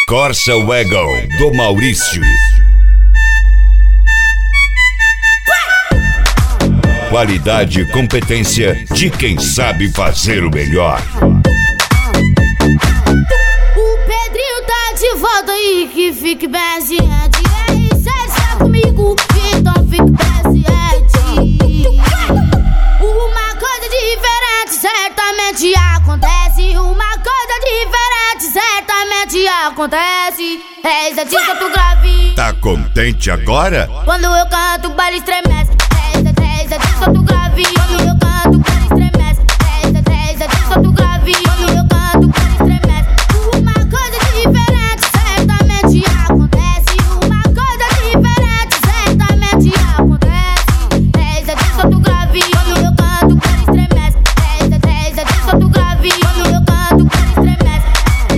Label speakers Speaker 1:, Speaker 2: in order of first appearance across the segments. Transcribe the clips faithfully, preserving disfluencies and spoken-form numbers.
Speaker 1: Corsa Wagon do Maurício. Qualidade e competência de quem sabe fazer o melhor.
Speaker 2: O Pedrinho tá de volta aí, que fique bem ciente. Ei, cê está comigo, então fique bem ciente. Uma coisa diferente certamente acontece. Uma coisa diferente certamente acontece. É esse artista tu grave.
Speaker 1: Tá contente agora?
Speaker 2: Quando eu canto, o baile estremece. É esse artista tu grave. Quando eu canto, o baile estremece. É esse artista tu grave. Quando eu canto, o baile estremece. Uma coisa diferente certamente acontece. Uma coisa diferente certamente acontece. É esse artista tu grave. Quando eu canto, o baile estremece. É esse artista tu grave. Quando eu canto, o baile estremece.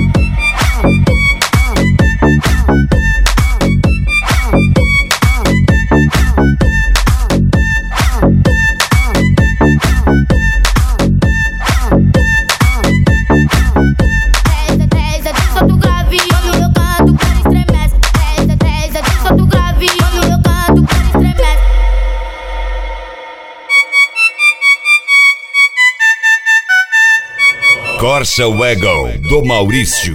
Speaker 1: Corsa Wagon do Maurício.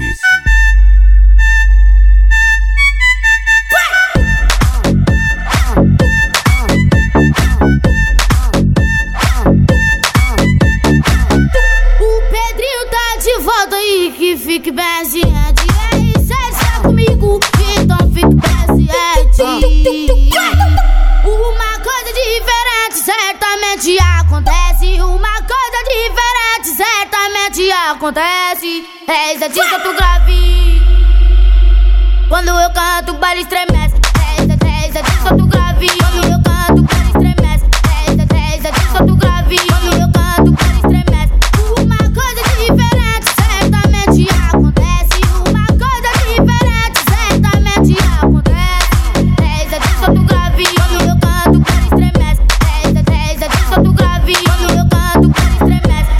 Speaker 2: O Pedrinho tá de volta aí, que fique bem ciente. Ei, cê está comigo, então fique bem ciente. Uma coisa diferente certamente acontece. Uma coisa diferente certamente acontece. É esse artista tu grave. Quando eu canto, o baile estremece. É esse artista tu grave. Quando eu canto, o baile estremece. É esse artista tu grave. Quando eu canto, o baile estremece. Uma coisa diferente certamente acontece. Uma coisa diferente certamente acontece. É esse artista tu grave. Quando eu canto, o baile estremece. É esse artista tu grave. Quando eu canto, o baile estremece.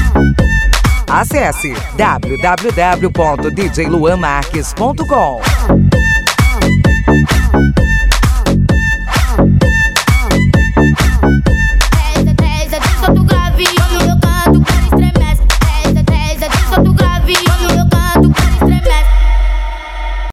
Speaker 3: Acesse w w w ponto d j luan marques ponto com.